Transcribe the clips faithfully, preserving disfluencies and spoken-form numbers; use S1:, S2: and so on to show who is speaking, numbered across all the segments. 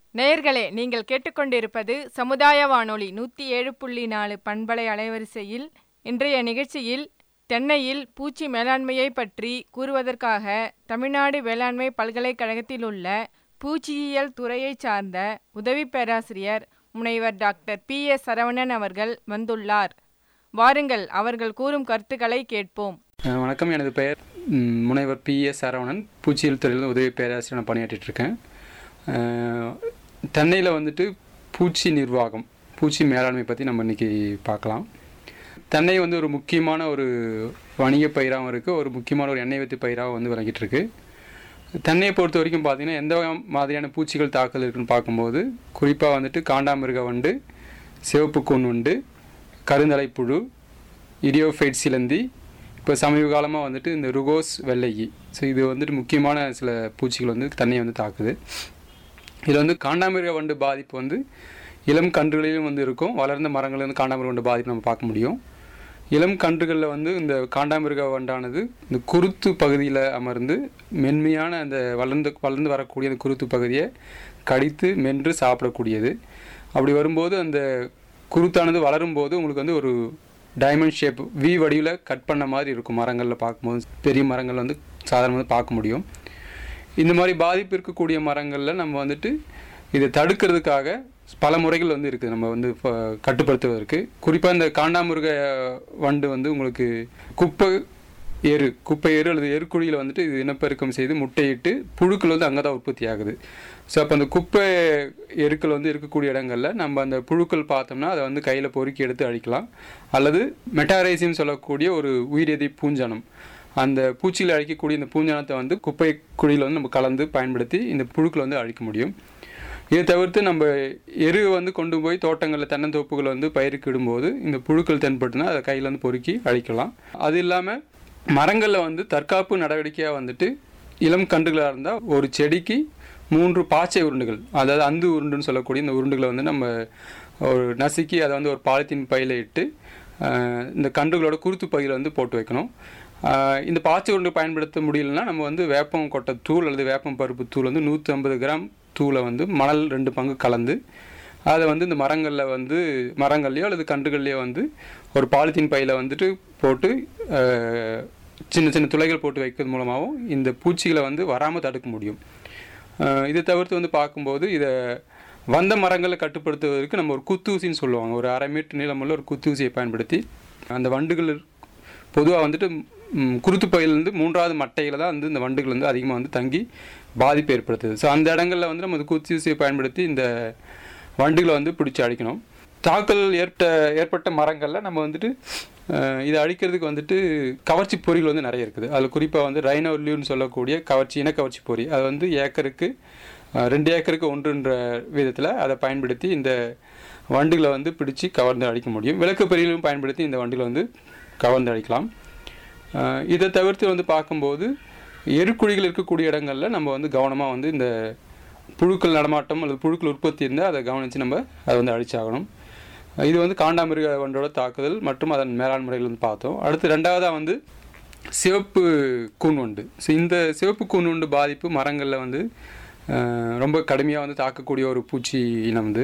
S1: நேயர்களே, நீங்கள் கேட்டுக்கொண்டிருப்பது சமுதாய வானொலி நூற்றி ஏழு புள்ளி நாலு பண்பலை அலைவரிசையில். இன்றைய நிகழ்ச்சியில் தென்னையில் பூச்சி மேலாண்மையை பற்றி கூறுவதற்காக தமிழ்நாடு வேளாண்மை பல்கலைக்கழகத்தில் உள்ள பூச்சியியல் துறையை சார்ந்த உதவி பேராசிரியர் முனைவர் டாக்டர் பி எஸ் சரவணன் அவர்கள் வந்துள்ளார். வாருங்கள், அவர்கள் கூறும் கருத்துக்களை கேட்போம்.
S2: வணக்கம், எனது பெயர் முனைவர் பி எஸ் சரவணன். பூச்சியியல் துறையில் உதவி பேராசிரியர் நான் பணியாற்றிட்டு இருக்கேன். தென்னையில் வந்துட்டு பூச்சி நிர்வாகம், பூச்சி மேலாண்மை பற்றி நம்ம இன்றைக்கி பார்க்கலாம். தென்னை வந்து ஒரு முக்கியமான ஒரு வணிக பயிராகவும் இருக்குது, ஒரு முக்கியமான ஒரு எண்ணெய் வித்து பயிராகவும் வந்து விளங்கிட்டு இருக்கு. தென்னையை பொறுத்த வரைக்கும் பார்த்திங்கன்னா எந்த மாதிரியான பூச்சிகள் தாக்கல் இருக்குதுன்னு பார்க்கும்போது குறிப்பாக வந்துட்டு காண்டாமிருக வண்டு, சிவப்பு கூன் வண்டு, கருந்தலைப்புழு, இரியோஃபைட் சிலந்தி, இப்போ சமீப காலமாக வந்துட்டு இந்த ருகோஸ் வெள்ளையி. ஸோ இது வந்துட்டு முக்கியமான சில பூச்சிகள் வந்து தென்னையை வந்து தாக்குது. இதில் வந்து காண்டாமிருக வண்டு பாதிப்பு வந்து இளம் கன்றுகளிலும் வந்து இருக்கும். வளர்ந்த மரங்களில் வந்து காண்டாமிருக வண்டு பாதிப்பு நம்ம பார்க்க முடியும். இளம் கன்றுகளில் வந்து இந்த காண்டாமிருக வண்டானது இந்த குருத்து பகுதியில் அமர்ந்து மென்மையான அந்த வளர்ந்து வளர்ந்து வரக்கூடிய அந்த குருத்து பகுதியை கடித்து மென்று சாப்பிடக்கூடியது. அப்படி வரும்போது அந்த குருத்தானது வளரும்போது உங்களுக்கு வந்து ஒரு டைமண்ட் ஷேப் வி வடிவில் கட் பண்ண மாதிரி இருக்கும். மரங்களில் பார்க்கும்போது பெரிய மரங்கள் வந்து சாதாரணமாக பார்க்க முடியும். இந்த மாதிரி பாதிப்பு இருக்கக்கூடிய மரங்களில் நம்ம வந்துட்டு இதை தடுக்கிறதுக்காக பல முறைகள் வந்து இருக்குது நம்ம வந்து இப்போ கட்டுப்படுத்துவதற்கு. குறிப்பாக இந்த காண்டாமிருக வண்டு வந்து உங்களுக்கு குப்பை எரு குப்பை எரு அல்லது எருக்குழியில் வந்துட்டு இது இனப்பெருக்கம் செய்து முட்டையிட்டு புழுக்கள் வந்து அங்கே தான் உற்பத்தி ஆகுது. ஸோ அப்போ அந்த குப்பை எருக்கள் வந்து இருக்கக்கூடிய இடங்களில் நம்ம அந்த புழுக்கள் பார்த்தோம்னா அதை வந்து கையில் பொறுக்கி எடுத்து அழிக்கலாம். அல்லது மெட்டாரைசின்னு சொல்லக்கூடிய ஒரு உயிரெதி பூஞ்சனம், அந்த பூச்சியில் அழிக்கக்கூடிய இந்த பூஞ்சனத்தை வந்து குப்பை குழியில் வந்து நம்ம கலந்து பயன்படுத்தி இந்த புழுக்களை வந்து அழிக்க முடியும். இதை தவிர்த்து நம்ம எரு வந்து கொண்டு போய் தோட்டங்களில் தென்னந்தோப்புகளை வந்து பயிருக்கு இடும்போது இந்த புழுக்கள் தென்பட்டுனா அதை கையில் வந்து பொறுக்கி அழிக்கலாம். அது இல்லாமல் மரங்களில் வந்து தற்காப்பு நடவடிக்கையாக வந்துட்டு இளம் கன்றுகளாக இருந்தால் ஒரு செடிக்கு மூன்று பாச்சை உருண்டுகள், அதாவது அந்து உருண்டுன்னு சொல்லக்கூடிய இந்த உருண்டுகளை வந்து நம்ம ஒரு நசுக்கி அதை வந்து ஒரு பாலித்தீன் பையில் இட்டு இந்த கன்றுகளோட குருத்து பகுதியில் வந்து போட்டு வைக்கணும். இந்த பாச்சை உருண்டு பயன்படுத்த முடியலன்னா நம்ம வந்து வேப்பம் கொட்டை தூள் அல்லது வேப்பம் பருப்பு தூள் வந்து நூற்றி ஐம்பது கிராம் தூளை வந்து மணல் ரெண்டு பங்கு கலந்து அதை வந்து இந்த மரங்களில் வந்து மரங்கள்லையோ அல்லது கன்றுகள்லையோ வந்து ஒரு பாலித்தீன் பையில் வந்துட்டு போட்டு சின்ன சின்ன துளைகள் போட்டு வைக்கிறது மூலமாகவும் இந்த பூச்சிகளை வந்து வராமல் தடுக்க முடியும். இதை தவிர்த்து வந்து பார்க்கும்போது இதை வந்த மரங்களை கட்டுப்படுத்துவதற்கு நம்ம ஒரு குத்தூசின்னு சொல்லுவாங்க. ஒரு அரை மீட்டர் நீளமுள்ள ஒரு குத்தூசியை பயன்படுத்தி அந்த வண்டுகள் பொதுவாக வந்துட்டு குருத்து பகுதியிலேருந்து மூன்றாவது மட்டையில் தான் வந்து இந்த வண்டுகள் வந்து அதிகமாக வந்து தங்கி பாதிப்பு ஏற்படுத்துது. ஸோ அந்த இடங்களில் வந்து நம்ம குத்தூசியை பயன்படுத்தி இந்த வண்டுகளை வந்து பிடிச்சி அழிக்கணும். தாக்கல் ஏற்பட்ட ஏற்பட்ட மரங்களில் நம்ம வந்துட்டு இதை அழிக்கிறதுக்கு வந்துட்டு கவர்ச்சி பொறிகள் வந்து நிறைய இருக்குது. அதில் குறிப்பாக வந்து ரைனோலியூன்னு சொல்லக்கூடிய கவர்ச்சி இன கவர்ச்சி பொறி, அது வந்து ஏக்கருக்கு ரெண்டு ஏக்கருக்கு ஒன்றுன்ற விதத்தில் அதை பயன்படுத்தி இந்த வண்டுகளை வந்து பிடிச்சி கவர்ந்து அழிக்க முடியும். விளக்கு பொறிகளும் பயன்படுத்தி இந்த வண்டுகளை வந்து கவர்ந்து அழிக்கலாம். இதை தவிர்த்து வந்து பார்க்கும்போது எருக்குழிகள் இருக்கக்கூடிய இடங்களில் நம்ம வந்து கவனமாக வந்து இந்த புழுக்கள் நடமாட்டம் அல்லது புழுக்கள் உற்பத்தி இருந்தால் அதை கவனித்து நம்ம அதை வந்து அழிச்சாகணும். இது வந்து காண்டாமிருக வண்டோட தாக்குதல் மற்றும் அதன் மேலாண் முறைகள் வந்து பார்த்தோம். அடுத்து ரெண்டாவதாக வந்து சிவப்பு கூன் வண்டு. ஸோ இந்த சிவப்பு கூன் வண்டு பாதிப்பு மரங்களில் வந்து ரொம்ப கடுமையாக வந்து தாக்கக்கூடிய ஒரு பூச்சி இனம் வந்து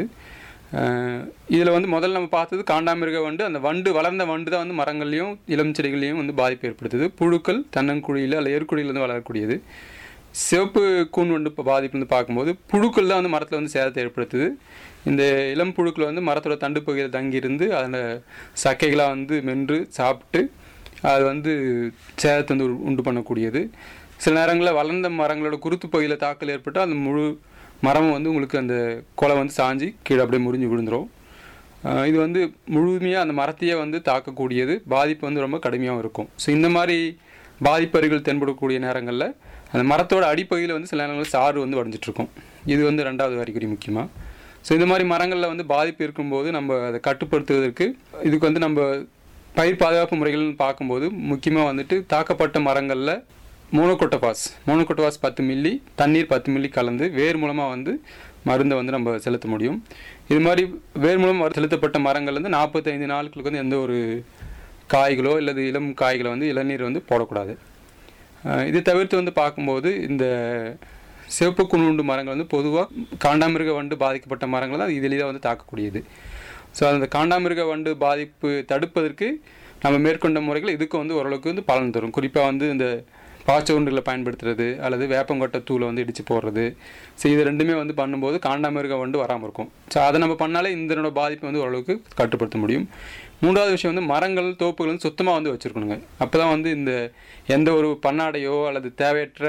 S2: இதில் வந்து முதல்ல நம்ம பார்த்தது காண்டாமிருக வண்டு. அந்த வண்டு வளர்ந்த வண்டு தான் வந்து மரங்கள்லேயும் இளம் செடிகள்லேயும் வந்து பாதிப்பு ஏற்படுத்துது. புழுக்கள் தென்னங்குழியில் அல்ல எருக்குழியில் வந்து வளரக்கூடியது. சிவப்பு கூன் வண்டு பாதிப்பு வந்து பார்க்கும்போது புழுக்கள் தான் வந்து மரத்தில் வந்து சேதத்தை ஏற்படுத்துது. இந்த இளம் புழுக்கள் வந்து மரத்தோட தண்டு பகுதியில் தங்கியிருந்து அதில் சக்கைகளாக வந்து மென்று சாப்பிட்டு அது வந்து சேதத்தை வந்து உண்டு பண்ணக்கூடியது. சில நேரங்களில் வளர்ந்த மரங்களோட குருத்து பகுதியில் தாக்கல் ஏற்பட்டால் அந்த முழு மரம் வந்து உங்களுக்கு அந்த கொலை வந்து சாஞ்சி கீழே அப்படியே முறிஞ்சு விழுந்துடும். இது வந்து முழுமையாக அந்த மரத்தையே வந்து தாக்கக்கூடியது. பாதிப்பு வந்து ரொம்ப கடுமையாகவும் இருக்கும். ஸோ இந்த மாதிரி பாதிப்பறிகள் தென்படக்கூடிய நேரங்களில் அந்த மரத்தோட அடிப்பகுதியில் வந்து சில நேரங்களில் சாறு வந்து வடிஞ்சிட்ருக்கும். இது வந்து ரெண்டாவது அறிகுறி முக்கியமாக. ஸோ இந்த மாதிரி மரங்களில் வந்து பாதிப்பு இருக்கும்போது நம்ம அதை கட்டுப்படுத்துவதற்கு இதுக்கு வந்து நம்ம பயிர் பாதுகாப்பு முறைகள்னு பார்க்கும்போது முக்கியமாக வந்துட்டு தாக்கப்பட்ட மரங்களில் மோனோகோட்டோபாஸ் மோனோகோட்டோபாஸ் பத்து மில்லி தண்ணீர் பத்து மில்லி கலந்து வேர் மூலமாக வந்து மருந்தை வந்து நம்ம செலுத்த முடியும். இது மாதிரி வேர் மூலம் செலுத்தப்பட்ட மரங்கள் வந்து நாற்பத்தைந்து நாட்களுக்கு வந்து எந்த ஒரு காய்களோ அல்லது இளம் காய்களை வந்து இளநீர் வந்து போடக்கூடாது. இது தவிர்த்து வந்து பார்க்கும்போது இந்த சிவப்பு குணுண்டு மரங்கள் வந்து பொதுவாக காண்டாமிருக வண்டு பாதிக்கப்பட்ட மரங்கள் தான் இது எளிதாக வந்து தாக்கக்கூடியது. ஸோ அந்த காண்டாமிருக வண்டு பாதிப்பு தடுப்பதற்கு நம்ம மேற்கொண்ட முறைகள் இதுக்கு வந்து ஓரளவுக்கு வந்து பலன் தரும். குறிப்பாக வந்து இந்த பாய்ச்ச உண்டுகளை பயன்படுத்துறது அல்லது வேப்பங்கொட்டை தூளை வந்து இடித்து போடுறது. ஸோ இது ரெண்டுமே வந்து பண்ணும்போது காண்டாமிருக வண்டு வராமல் இருக்கும். ஸோ அதை நம்ம பண்ணாலே இதனோட பாதிப்பை வந்து ஓரளவுக்கு கட்டுப்படுத்த முடியும். மூன்றாவது விஷயம் வந்து மரங்கள் தோப்புகள் வந்து சுத்தமாக வந்து வச்சுருக்கணுங்க. அப்போ தான் வந்து இந்த எந்த ஒரு பண்ணாடையோ அல்லது தேவையற்ற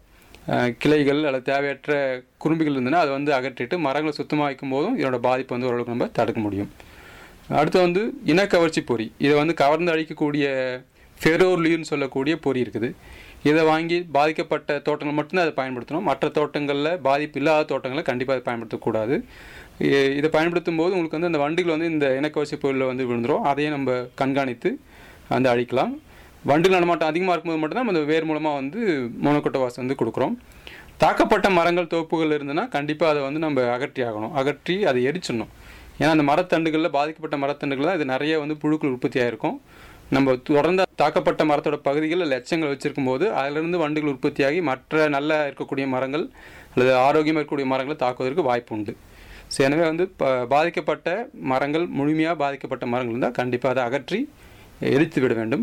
S2: கிளைகள் அல்லது தேவையற்ற குறும்பிகள் இருந்ததுன்னா அதை வந்து அகற்றிட்டு மரங்களை சுத்தமாக வைக்கும் போதும் இதனோட பாதிப்பை வந்து ஓரளவுக்கு நம்ம தடுக்க முடியும். அடுத்து வந்து இனக்கவர்ச்சி பொறி. இதை வந்து கவர்ந்து அழிக்கக்கூடிய ஃபெரோலின்னு சொல்லக்கூடிய பொறி இருக்குது. இதை வாங்கி பாதிக்கப்பட்ட தோட்டங்கள் மட்டும்தான் அதை பயன்படுத்தணும். மற்ற தோட்டங்களில் பாதிப்பு இல்லாத தோட்டங்களில் கண்டிப்பாக அதை பயன்படுத்தக்கூடாது. இதை பயன்படுத்தும் போது உங்களுக்கு வந்து அந்த வண்டுகள் வந்து இந்த இனக்கவர்ச்சி பொருளில் வந்து விழுந்துடும். அதையும் நம்ம கண்காணித்து அந்த அழிக்கலாம். வண்டுகள் நடமாட்டம் அதிகமாக இருக்கும்போது மட்டும்தான் நம்ம வேர் மூலமாக வந்து மோனோகோட்டோபாஸ் வந்து கொடுக்குறோம். தாக்கப்பட்ட மரங்கள் தோப்புகள் இருந்ததுன்னா கண்டிப்பாக அதை வந்து நம்ம அகற்றி ஆகணும். அகற்றி அதை எரிச்சிடணும். ஏன்னா அந்த மரத்தண்டுகளில் பாதிக்கப்பட்ட மரத்தண்டுகள் தான் இது நிறைய வந்து புழுக்கள் உற்பத்தி ஆகிருக்கும். நம்ம தொடர்ந்து தாக்கப்பட்ட மரத்தோட பகுதிகளில் லட்சங்கள் வச்சுருக்கும் போது அதிலிருந்து வண்டுகள் உற்பத்தியாகி மற்ற நல்லா இருக்கக்கூடிய மரங்கள் அல்லது ஆரோக்கியமாக இருக்கக்கூடிய மரங்களை தாக்குவதற்கு வாய்ப்பு உண்டு. ஸோ எனவே வந்து ப பாதிக்கப்பட்ட மரங்கள் முழுமையாக பாதிக்கப்பட்ட மரங்கள் இருந்தால் கண்டிப்பாக அதை அகற்றி எரித்து விட வேண்டும்.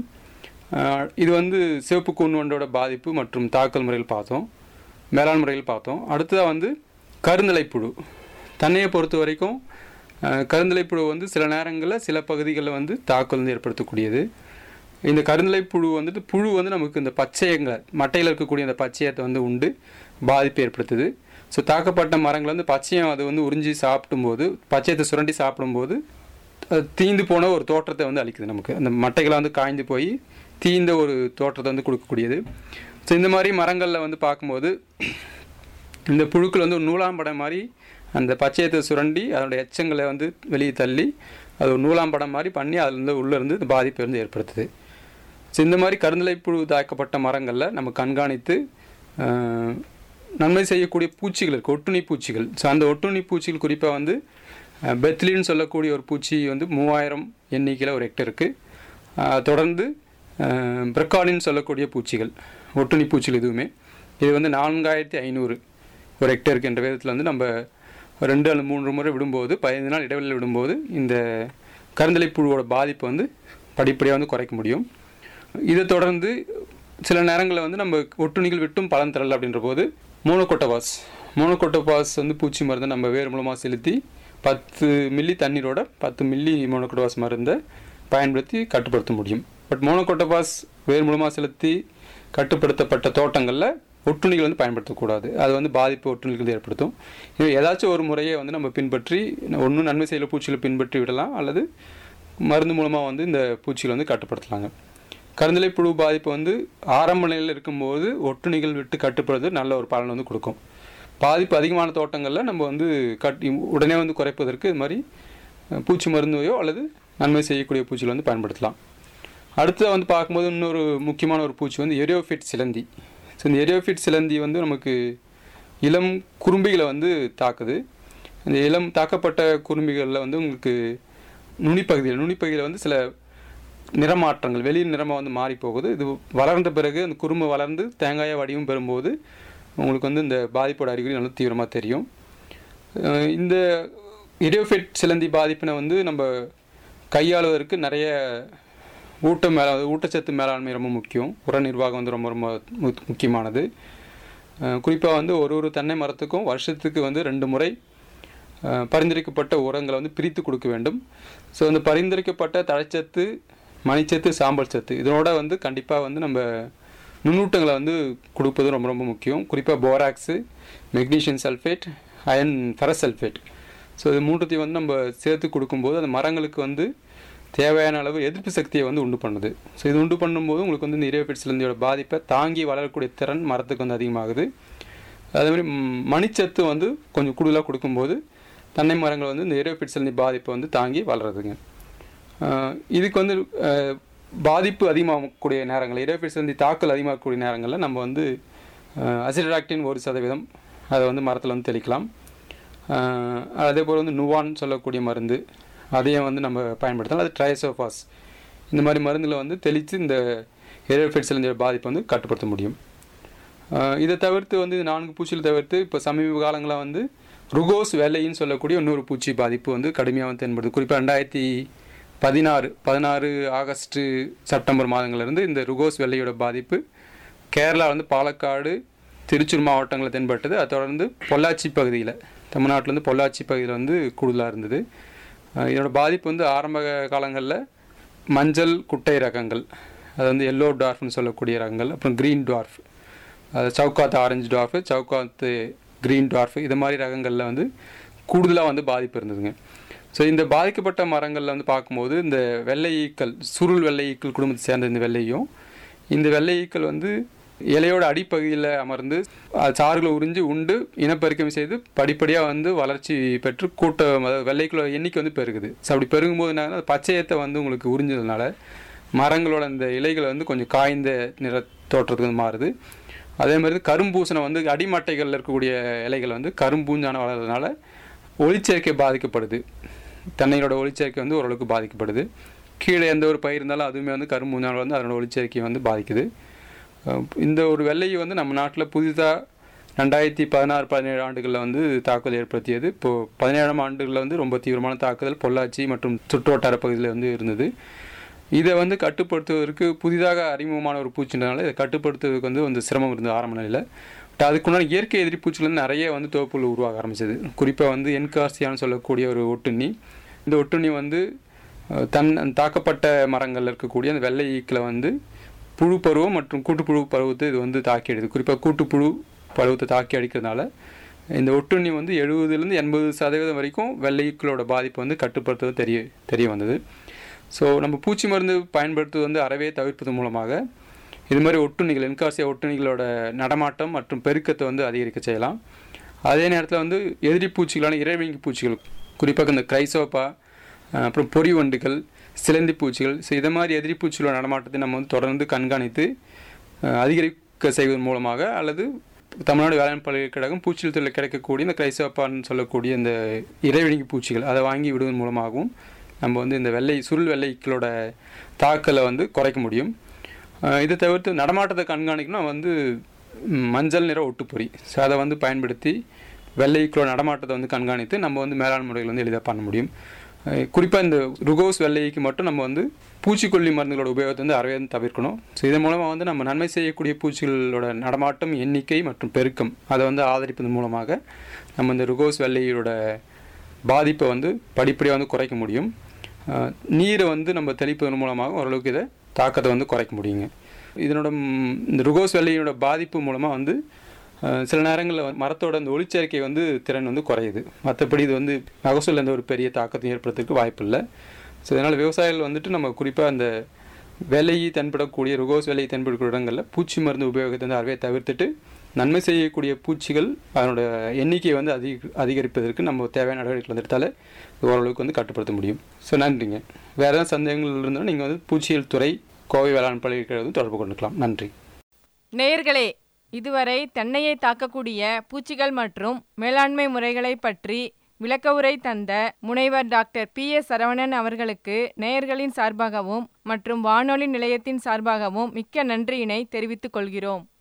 S2: இது வந்து சிவப்பு கூன் வண்டோட பாதிப்பு மற்றும் தாக்கல் முறையில் பார்த்தோம், மேலாண் முறையில் பார்த்தோம். அடுத்ததாக வந்து கருந்தலைப்புழு. தன்னையை பொறுத்த வரைக்கும் கருந்தலைப்புழு வந்து சில நேரங்களில் சில பகுதிகளில் வந்து தாக்கல் வந்து ஏற்படுத்தக்கூடியது. இந்த கருந்தலைப்புழு வந்துட்டு புழு வந்து நமக்கு இந்த பச்சையங்களை மட்டையில் இருக்கக்கூடிய அந்த பச்சையத்தை வந்து உண்டு பாதிப்பு ஏற்படுத்துது. ஸோ தாக்கப்பட்ட மரங்கள் வந்து பச்சையம் அது வந்து உறிஞ்சி சாப்பிடும்போது பச்சையத்தை சுரண்டி சாப்பிடும்போது தீந்து போன ஒரு தோற்றத்தை வந்து அளிக்குது. நமக்கு அந்த மட்டைகளை வந்து காய்ந்து போய் தீந்த ஒரு தோற்றத்தை வந்து கொடுக்கக்கூடியது. ஸோ இந்த மாதிரி மரங்களில் வந்து பார்க்கும்போது இந்த புழுக்கள் வந்து ஒரு நூலாம்படம் மாதிரி அந்த பச்சையத்தை சுரண்டி அதோட எச்சங்களை வந்து வெளியே தள்ளி அது ஒரு நூலாம்படம் மாதிரி பண்ணி அதுலேருந்து உள்ளேருந்து இந்த பாதிப்பை வந்து ஏற்படுத்துது. ஸோ இந்த மாதிரி கருந்தலைப்புழு தாக்கப்பட்ட மரங்களில் நம்ம கண்காணித்து நன்மை செய்யக்கூடிய பூச்சிகள் இருக்குது, ஒட்டுண்ணி பூச்சிகள். ஸோ அந்த ஒட்டுண்ணி பூச்சிகள் குறிப்பாக வந்து பெத்லின்னு சொல்லக்கூடிய ஒரு பூச்சி வந்து மூவாயிரம் எண்ணிக்கையில் ஒரு ஹெக்டர் இருக்குது. தொடர்ந்து பிரக்காலின்னு சொல்லக்கூடிய பூச்சிகள் ஒட்டுண்ணி பூச்சிகள் இதுவுமே இது வந்து நான்காயிரத்தி ஐநூறு ஒரு ஹெக்டருக்கு என்ற விதத்தில் வந்து நம்ம ரெண்டு அல்லது மூன்று முறை விடும்போது பதினைந்து நாள் இடைவெளியில் விடும்போது இந்த கருந்தலைப்புழுவோட பாதிப்பை வந்து படிப்படியாக வந்து குறைக்க முடியும். இதை தொடர்ந்து சில நேரங்களில் வந்து நம்ம ஒட்டுண்ணிகள் விட்டும் பலன் தரல அப்படின்ற போது மோனோகோட்டோபாஸ் மோனோகோட்டோபாஸ் வந்து பூச்சி மருந்து நம்ம வேறு மூலமாக செலுத்தி பத்து மில்லி தண்ணீரோட பத்து மில்லி மோனோகோட்டோபாஸ் மருந்தை பயன்படுத்தி கட்டுப்படுத்த முடியும். பட் மோனோகோட்டோபாஸ் வேறு மூலமாக செலுத்தி கட்டுப்படுத்தப்பட்ட தோட்டங்களில் ஒட்டுண்ணிகள் வந்து பயன்படுத்தக்கூடாது. அது வந்து பாதிப்பு ஒட்டுண்ணிகள் ஏற்படுத்தும். இது ஏதாச்சும் ஒரு முறையை வந்து நம்ம பின்பற்றி ஒன்றும் நன்மை செய்யல பூச்சிகளை பின்பற்றி விடலாம் அல்லது மருந்து மூலமாக வந்து இந்த பூச்சிகளை வந்து கட்டுப்படுத்தலாங்க. கருந்தலைப்புழு பாதிப்பு வந்து ஆரம்ப நிலையில் இருக்கும்போது ஒட்டுண்ணிகள் விட்டு கட்டுப்படுறது நல்ல ஒரு பலன் வந்து கொடுக்கும். பாதிப்பு அதிகமான தோட்டங்களில் நம்ம வந்து கட்டி உடனே வந்து குறைப்பதற்கு இது மாதிரி பூச்சி மருந்தையோ அல்லது நன்மை செய்யக்கூடிய பூச்சிகளை வந்து பயன்படுத்தலாம். அடுத்து வந்து பார்க்கும்போது இன்னொரு முக்கியமான ஒரு பூச்சி வந்து எரியோஃபிட் சிலந்தி. ஸோ இந்த எரியோஃபிட் சிலந்தி வந்து நமக்கு இளம் குறும்பிகளை வந்து தாக்குது. இந்த இளம் தாக்கப்பட்ட குறும்பிகளில் வந்து உங்களுக்கு நுனிப்பகுதியில் நுனிப்பகுதியில் வந்து சில நிறமாற்றங்கள் வெளியில் நிறமாக வந்து மாறி போகுது. இது வளர்ந்த பிறகு அந்த குறும்பு வளர்ந்து தேங்காயை வடிவம் பெறும்போது உங்களுக்கு வந்து இந்த பாதிப்போட அறிகுறி நல்லா தீவிரமாக தெரியும். இந்த எரியோஃபிட் சிலந்தி பாதிப்பினை வந்து நம்ம கையாளுவதற்கு நிறைய ஊட்ட மேலே ஊட்டச்சத்து மேலாண்மை ரொம்ப முக்கியம். உர நிர்வாகம் வந்து ரொம்ப ரொம்ப முக்கியமானது. குறிப்பாக வந்து ஒரு ஒரு தென்னை மரத்துக்கும் வருஷத்துக்கு வந்து ரெண்டு முறை பரிந்துரைக்கப்பட்ட உரங்களை வந்து பிரித்து கொடுக்க வேண்டும். ஸோ அந்த பரிந்துரைக்கப்பட்ட தழைச்சத்து, மணிச்சத்து, சாம்பல் சத்து இதனோட வந்து கண்டிப்பாக வந்து நம்ம நுண்ணூட்டங்களை வந்து கொடுப்பது ரொம்ப ரொம்ப முக்கியம். குறிப்பாக borax, magnesium sulphate, iron ferrous sulphate. So இது மூன்றத்தையும் வந்து நம்ம சேர்த்து கொடுக்கும்போது அந்த மரங்களுக்கு வந்து தேவையான அளவு எதிர்ப்பு சக்தியை வந்து உண்டு பண்ணுது. ஸோ இது உண்டு பண்ணும்போது உங்களுக்கு வந்து இந்த எரியோஃபிட் சிலந்தியோட பாதிப்பை தாங்கி வளரக்கூடிய திறன் மரத்துக்கு வந்து அதிகமாகுது. அதேமாதிரி மணிச்சத்து வந்து கொஞ்சம் கூடுதலாக கொடுக்கும்போது தென்னை மரங்கள் வந்து இந்த எரியோஃபிட் சிலந்தி பாதிப்பை வந்து தாங்கி வளருதுங்க. இதுக்கு வந்து பாதிப்பு அதிகமாகக்கூடிய நேரங்கள், எரியோஃபிட் சிலந்தி தாக்கல் அதிகமாகக்கூடிய நேரங்களில் நம்ம வந்து அசிடராக்டின் ஒரு சதவீதம் அதை வந்து மரத்தில் வந்து தெளிக்கலாம். அதே போல் வந்து நுவான் சொல்லக்கூடிய மருந்து அதையும் வந்து நம்ம பயன்படுத்தலாம். அது ட்ரைசோஃபாஸ் இந்த மாதிரி மருந்துகளை வந்து தெளித்து இந்த எரியோஃபிட் சிலந்தியோட பாதிப்பை வந்து கட்டுப்படுத்த முடியும். இதை தவிர்த்து வந்து நான்கு பூச்சிகள் தவிர்த்து இப்போ சமீப காலங்களில் வந்து ருகோஸ் வெள்ளைன்னு சொல்லக்கூடிய இன்னொரு பூச்சி பாதிப்பு வந்து கடுமையாக வந்து தென்படுது. குறிப்பாக ரெண்டாயிரத்தி பதினாறு பதினாறு ஆகஸ்ட்டு செப்டம்பர் மாதங்கள்லேருந்து இந்த ருகோஸ் வெள்ளையோட பாதிப்பு கேரளா வந்து பாலக்காடு திருச்சூர் மாவட்டங்களில் தென்பட்டது. அதை தொடர்ந்து பொள்ளாச்சி பகுதியில் தமிழ்நாட்டிலேருந்து பொள்ளாச்சி பகுதியில் வந்து கூடுதலாக இருந்தது. இதோட பாதிப்பு வந்து ஆரம்ப காலங்களில் மஞ்சள் குட்டை ரகங்கள், அது வந்து எல்லோ டார்ஃப்னு சொல்லக்கூடிய ரகங்கள், அப்புறம் க்ரீன் டார்ஃப், அது சவுக்காத்து ஆரஞ்சு டார்ஃபு, சவுக்காத்து க்ரீன் டார்ஃபு, இது மாதிரி ரகங்களில் வந்து கூடுதலாக வந்து பாதிப்பு இருந்ததுங்க. ஸோ இந்த பாதிக்கப்பட்ட மரங்களில் வந்து பார்க்கும்போது இந்த வெள்ளை ஈக்கள், சுருள் வெள்ளை ஈக்கள் குடும்பத்தை சேர்ந்த இந்த வெள்ளையும், இந்த வெள்ளை ஈக்கள் வந்து இலையோட அடிப்பகுதியில் அமர்ந்து சாறுகளை உறிஞ்சி உண்டு இனப்பெருக்கம் செய்து படிப்படியாக வந்து வளர்ச்சி பெற்று கூட்ட வெள்ளைக்களோட எண்ணிக்கை வந்து பெருகுது. ஸோ அப்படி பெருகும்போது என்ன, பச்சையத்தை வந்து உங்களுக்கு உறிஞ்சதுனால மரங்களோட அந்த இலைகளை வந்து கொஞ்சம் காய்ந்த நிற தோற்றத்துக்கு வந்து மாறுது. அதே மாதிரி கரும்பூசணை வந்து அடிமட்டைகளில் இருக்கக்கூடிய இலைகள் வந்து கரும்பூஞ்சான வளர்றதுனால ஒளிச்சேர்க்கை பாதிக்கப்படுது. தென்னையோட ஒளிச்சேர்க்கை வந்து ஓரளவுக்கு பாதிக்கப்படுது. கீழே எந்த ஒரு பயிர் இருந்தாலும் அதுவுமே வந்து கரும்பூஞ்சான வந்து அதனோட ஒளிச்சேர்க்கை வந்து பாதிக்குது. இந்த ஒரு வெள்ளையை வந்து நம்ம நாட்டில் புதிதாக ரெண்டாயிரத்தி பதினாறு பதினேழு ஆண்டுகளில் வந்து தாக்குதல் ஏற்படுத்தியது. இப்போது பதினேழாம் ஆண்டுகளில் வந்து ரொம்ப தீவிரமான தாக்குதல் பொள்ளாச்சி மற்றும் சுற்றுவட்டார பகுதியில் வந்து இருந்தது. இதை வந்து கட்டுப்படுத்துவதற்கு புதிதாக அறிமுகமான ஒரு பூச்சின்றனால இதை கட்டுப்படுத்துவதற்கு வந்து வந்து சிரமம் இருந்தது ஆரம்ப நிலையில். பட் அதுக்குண்டான இயற்கை எதிரி பூச்சிகள் வந்து நிறைய வந்து தொகுப்புகள் உருவாக ஆரம்பிச்சது. குறிப்பாக வந்து என்கார்சியான்னு சொல்லக்கூடிய ஒரு ஒட்டுண்ணி, இந்த ஒட்டுண்ணி வந்து தன் தாக்கப்பட்ட மரங்களில் இருக்கக்கூடிய அந்த வெள்ளை ஈக்களை வந்து புழு பருவம் மற்றும் கூட்டுப்புழு பருவத்தை இது வந்து தாக்கி அடிக்குது. குறிப்பாக கூட்டுப்புழு பருவத்தை தாக்கி அடிக்கிறதுனால இந்த ஒட்டுண்ணி வந்து எழுபதுலேருந்து எண்பது சதவீதம் வரைக்கும் வெள்ளை ஈக்களோட பாதிப்பை வந்து கட்டுப்படுத்துவது தெரிய தெரிய வந்தது. ஸோ நம்ம பூச்சி மருந்து பயன்படுத்துவது வந்து அறவே தவிர்ப்பது மூலமாக இது மாதிரி ஒட்டுண்ணிகள், என்கார்சியா ஒட்டுண்ணிகளோட நடமாட்டம் மற்றும் பெருக்கத்தை வந்து அதிகரிக்க செய்யலாம். அதே நேரத்தில் வந்து எதிரி பூச்சிகளான இறைவிழுங்கி பூச்சிகள், குறிப்பாக இந்த கிரைசோப்பா, அப்புறம் பொறி வண்டுகள், சிலந்தி பூச்சிகள், ஸோ இதை மாதிரி எதிரி பூச்சிகளோட நடமாட்டத்தை நம்ம வந்து தொடர்ந்து கண்காணித்து அதிகரிக்க செய்வதன் மூலமாக, அல்லது தமிழ்நாடு வேளாண் பல்கலைக்கழகம் பூச்சியல் துறையில் கிடைக்கக்கூடிய இந்த கிரைசோப்பான்னு சொல்லக்கூடிய இந்த இறைவிழுங்கி பூச்சிகள் அதை வாங்கி விடுவதன் மூலமாகவும் நம்ம வந்து இந்த வெள்ளை சுருள் வெள்ளைக்களோட தாக்கலை வந்து குறைக்க முடியும். இதை தவிர்த்து நடமாட்டத்தை கண்காணிக்கணும் வந்து மஞ்சள் நிற ஒட்டுப்பொறி, ஸோ அதை வந்து பயன்படுத்தி வெள்ளைக்களோட நடமாட்டத்தை வந்து கண்காணித்து நம்ம வந்து மேலாண் முறைகள் வந்து எளிதாக பண்ண முடியும். குறிப்பாக இந்த ருகோஸ் வெள்ளைக்கு மட்டும் நம்ம வந்து பூச்சிக்கொல்லி மருந்துகளோட உபயோகத்தை வந்து அறவே தவிர்க்கணும். ஸோ இதன் மூலமாக வந்து நம்ம நன்மை செய்யக்கூடிய பூச்சிகளோட நடமாட்டம், எண்ணிக்கை மற்றும் பெருக்கம் அதை வந்து ஆதரிப்பதன் மூலமாக நம்ம இந்த ருகோஸ் வெள்ளையோட பாதிப்பை வந்து படிப்படியாக வந்து குறைக்க முடியும். நீரை வந்து நம்ம தெளிப்பதன் மூலமாக ஓரளவுக்கு இதை தாக்கத்தை வந்து குறைக்க முடியுங்க. இதனோட இந்த ருகோஸ் வெள்ளையோட பாதிப்பு மூலமாக வந்து சில நேரங்களில் மரத்தோட அந்த ஒளிச்சேர்க்கை வந்து திறன் வந்து குறையுது. மற்றபடி இது வந்து மகசூலில் எந்த ஒரு பெரிய தாக்கத்தை ஏற்படுத்துறதுக்கு வாய்ப்பு இல்லை. ஸோ இதனால் விவசாயிகள் வந்துட்டு நம்ம குறிப்பாக அந்த வெள்ளையை தென்படக்கூடிய ருகோஸ் வெள்ளையை தென்படக்கூடிய இடங்களில் பூச்சி மருந்து உபயோகத்தை வந்து அறவே தவிர்த்துட்டு நன்மை செய்யக்கூடிய பூச்சிகள் அதனோட எண்ணிக்கையை வந்து அதிக அதிகரிப்பதற்கு நம்ம தேவையான நடவடிக்கைகள் எடுத்தாலே ஓரளவுக்கு வந்து கட்டுப்படுத்த முடியும். ஸோ நன்றிங்க. வேறு ஏதாவது சந்தேகங்கள் இருந்தாலும் நீங்கள் வந்து பூச்சியியல் துறை கோவை வேளாண் பல்கலைக்கழகம் தொடர்பு கொண்டுக்கலாம். நன்றி.
S1: நேயர்களே, இதுவரை தென்னையை தாக்கக்கூடிய பூச்சிகள் மற்றும் மேலாண்மை முறைகளை பற்றி விளக்க உரை தந்த முனைவர் டாக்டர் பி எஸ் சரவணன் அவர்களுக்கு நேயர்களின் சார்பாகவும் மற்றும் வானொலி நிலையத்தின் சார்பாகவும் மிக்க நன்றியினை தெரிவித்துக் கொள்கிறோம்.